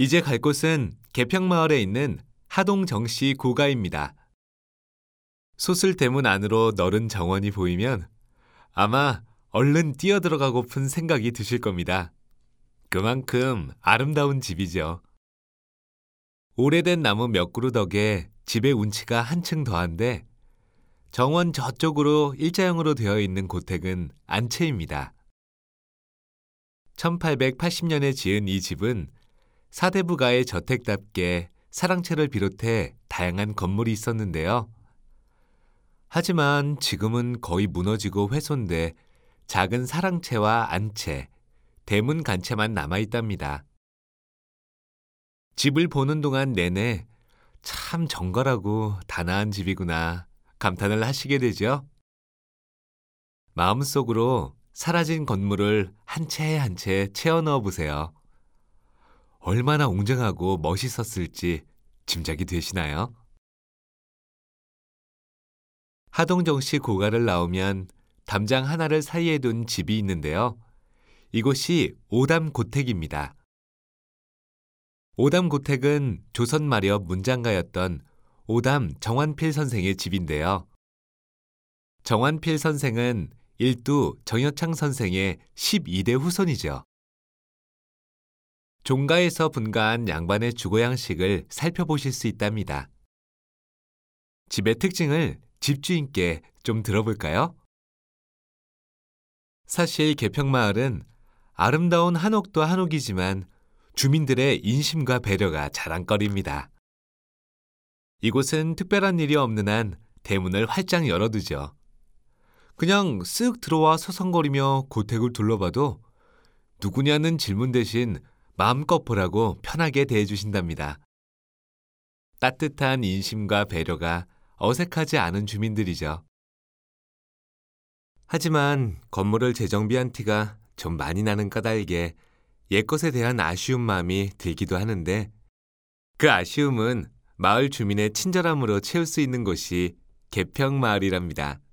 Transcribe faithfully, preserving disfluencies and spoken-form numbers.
이제 갈 곳은 계평마을에 있는 하동정씨 고가입니다. 소슬대문 안으로 너른 정원이 보이면 아마 얼른 뛰어들어가고픈 생각이 드실 겁니다. 그만큼 아름다운 집이죠. 오래된 나무 몇 그루 덕에 집의 운치가 한층 더한데 정원 저쪽으로 일자형으로 되어 있는 고택은 안 채입니다. 천팔백팔십 년에 지은 이 집은 사대부가의 저택답게 사랑채를 비롯해 다양한 건물이 있었는데요. 하지만 지금은 거의 무너지고 훼손돼 작은 사랑채와 안채, 대문 간채만 남아있답니다. 집을 보는 동안 내내 참 정갈하고 단아한 집이구나 감탄을 하시게 되죠. 마음속으로 사라진 건물을 한 채 한 채 채워 넣어 보세요. 얼마나 웅장하고 멋있었을지 짐작이 되시나요? 하동정씨 고가를 나오면 담장 하나를 사이에 둔 집이 있는데요. 이곳이 오담고택입니다. 오담고택은 조선 말엽 문장가였던 오담 정환필 선생의 집인데요. 정환필 선생은 일두 정여창 선생의 십이 대 후손이죠. 종가에서 분가한 양반의 주거 양식을 살펴보실 수 있답니다. 집의 특징을 집주인께 좀 들어볼까요? 사실 계평마을은 아름다운 한옥도 한옥이지만 주민들의 인심과 배려가 자랑거리입니다. 이곳은 특별한 일이 없는 한 대문을 활짝 열어두죠. 그냥 쓱 들어와 서성거리며 고택을 둘러봐도 누구냐는 질문 대신 마음껏 보라고 편하게 대해주신답니다. 따뜻한 인심과 배려가 어색하지 않은 주민들이죠. 하지만 건물을 재정비한 티가 좀 많이 나는 까닭에 옛것에 대한 아쉬운 마음이 들기도 하는데 그 아쉬움은 마을 주민의 친절함으로 채울 수 있는 곳이 계평마을이랍니다.